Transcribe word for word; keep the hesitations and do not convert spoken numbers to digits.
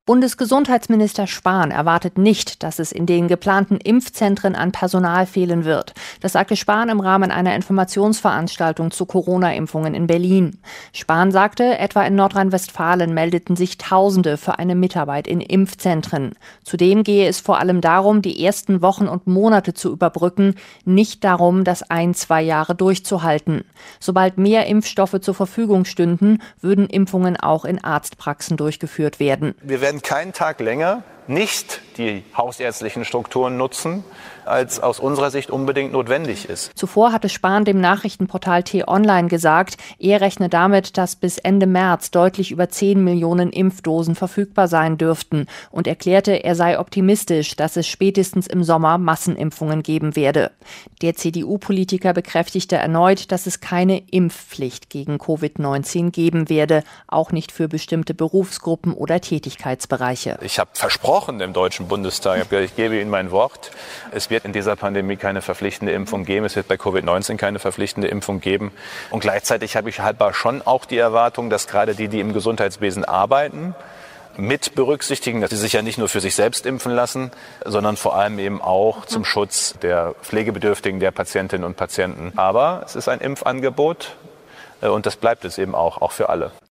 Bundesgesundheitsminister Spahn erwartet nicht, dass es in den geplanten Impfzentren an Personal fehlen wird. Das sagte Spahn im Rahmen einer Informationsveranstaltung zu Corona-Impfungen in Berlin. Spahn sagte, etwa in Nordrhein-Westfalen meldeten sich Tausende für eine Mitarbeit in Impfzentren. Zudem gehe es vor allem darum, die ersten Wochen und Monate zu überbrücken, nicht darum, das ein, zwei Jahre durchzuhalten. Sobald mehr Impfstoffe zur Verfügung stünden, würden Impfungen auch in Arztpraxen durchgeführt werden. Wir werden keinen Tag länger nicht die hausärztlichen Strukturen nutzen, als aus unserer Sicht unbedingt notwendig ist. Zuvor hatte Spahn dem Nachrichtenportal T-Online gesagt, er rechne damit, dass bis Ende März deutlich über zehn Millionen Impfdosen verfügbar sein dürften und erklärte, er sei optimistisch, dass es spätestens im Sommer Massenimpfungen geben werde. Der C D U-Politiker bekräftigte erneut, dass es keine Impfpflicht gegen Covid neunzehn geben werde, auch nicht für bestimmte Berufsgruppen oder Tätigkeitsbereiche. Ich habe versprochen im Deutschen Bundestag, ich gebe Ihnen mein Wort, es wird in dieser Pandemie keine verpflichtende Impfung geben, es wird bei Covid neunzehn keine verpflichtende Impfung geben. Und gleichzeitig habe ich halber schon auch die Erwartung, dass gerade die, die im Gesundheitswesen arbeiten, mit berücksichtigen, dass sie sich ja nicht nur für sich selbst impfen lassen, sondern vor allem eben auch zum Schutz der Pflegebedürftigen, der Patientinnen und Patienten. Aber es ist ein Impfangebot und das bleibt es eben auch, auch für alle.